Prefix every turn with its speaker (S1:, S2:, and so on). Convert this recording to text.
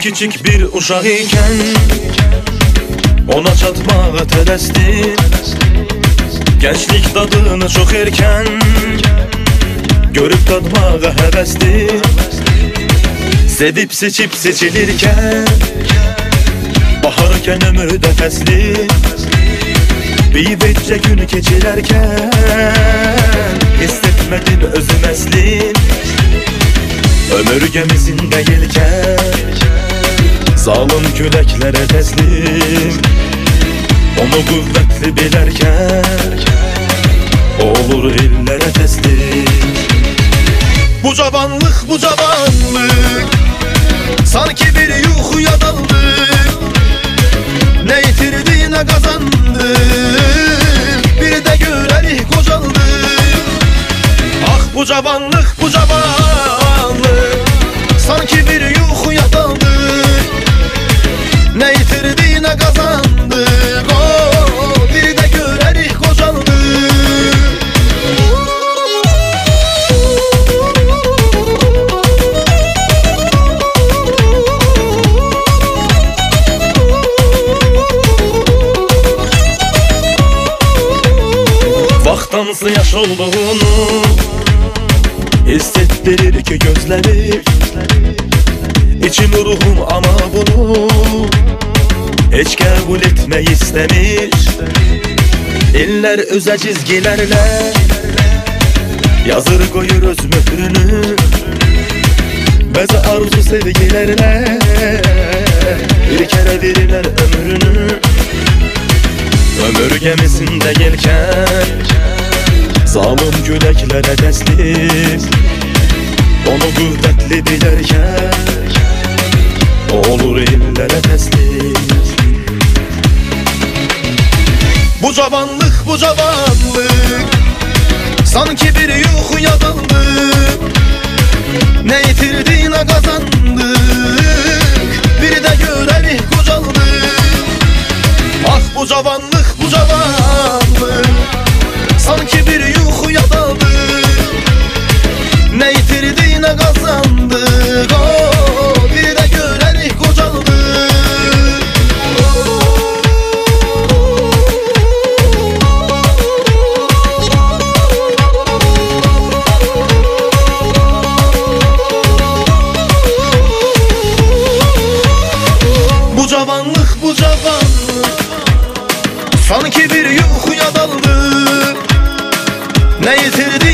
S1: küçük bir uşaq ikən ona çatmağa tələsdi. Gənclik dadını çox erkən görüb dadmağa həvəsdi. Sevib seçib seçilirkən baharkən ömürdə fəsli. Beyvəcə gün keçirərkən hissetmədim özüm əslin. Ömür gəmisində yelkən zalim küləklərə təslim. Onu qüvvətli bilərkən olur illərə təslim. Bu cavanlıq, bu cavanlıq sanki bir yuxuya daldık. Ne yitirdi ne kazandı, bir de görelik kocaldı. Ah bu cavanlıq, bu cavanlıq sanki bir yuxuya daldı. Ne yitirdi ne kazandı, oh, bir de görelik kocaldı. Vaxtansı yaş olduğunu hissettirir ki gözleri. İçim ruhum ama bunu hiç kabul etme istemiş. İller öze çizgilerle yazır koyur öz mührünü. Bəzi arzu sevgilerle bir kere verirler ömrünü. Ömür gemisinde gelken zalim küləklərə təslim. Onu qüvvətli bilərkən olur illərə təslim. Bu cavanlıq, bu cavanlıq sanki bir yuxuya daldık. Ne yitirdi ne kazandık, bir de görelik kocaldık. Ah bu cavanlıq, bu cavanlıq sanki bir yuxuya daldık. Ne yitirdi ne kazandık, oh, bir de görelik kocaldık. Bu cavanlıq, bu cavanlıq sanki bir yuxuya daldık. Ne yitirdi